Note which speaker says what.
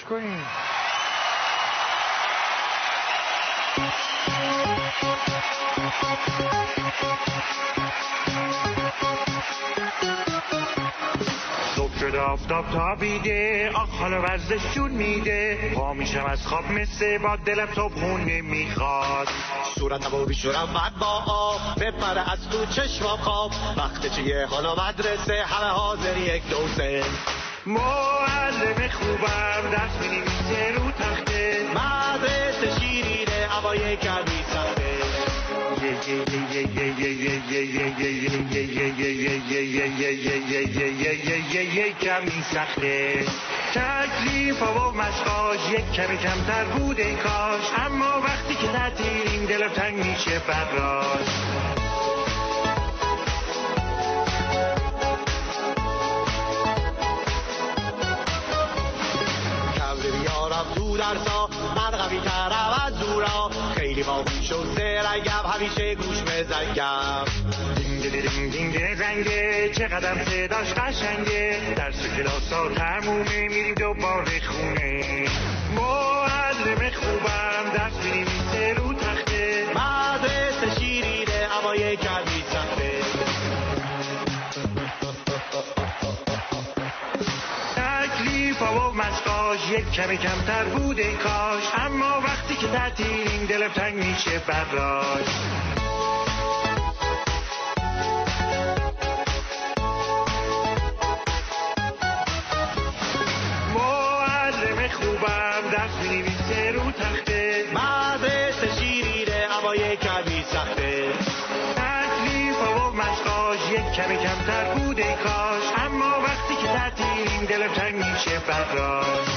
Speaker 1: کنیم. صبح شده آفتاب تابیده، آخ حالا ورزش جون میده، پا میشم از خواب مثل با دلم صبحونه میخواد،
Speaker 2: صورتم و بیشورم بد با آب بپره از تو چشمام خواب، وقت چیه حالا مدرسه همه حاضر 1 2 3.
Speaker 1: معلم خوبم درس مینویسه رو تخته،
Speaker 2: مدرسه شیرینه اما یه کمی سخته،
Speaker 1: کمی سخته. تکلیفا و مشقاش یک کمی کمتر بوده کاش، اما وقتی که تعطیلیم دلم تنگ میشه براش.
Speaker 2: بیارم تو درسا من قوی ترم از دورا، خیلی باهوش و زرنگم همیشه گوش بزنگم.
Speaker 1: دینگ دینگ دینگ زنگه چقدر صداش قشنگه، درس و کلاسا تمومه میریم دوباره خونه. معلم خوبم درس می‌نویسه رو تخته،
Speaker 2: مدرسه شیرینه اما یه کمی سخته.
Speaker 1: تکلیفا و مشقاش یک کمی کمتر بوده کاش، اما وقتی که تعطیلیم دلم تنگ میشه براش. معلم خوبم درس می‌نویسه رو تخته،
Speaker 2: مدرسه شیرینه اما یه کمی سخته.
Speaker 1: تکلیفا و مشقاش یک کمی کمتر بوده کاش، اما وقتی که تعطیلیم دلم تنگ میشه براش.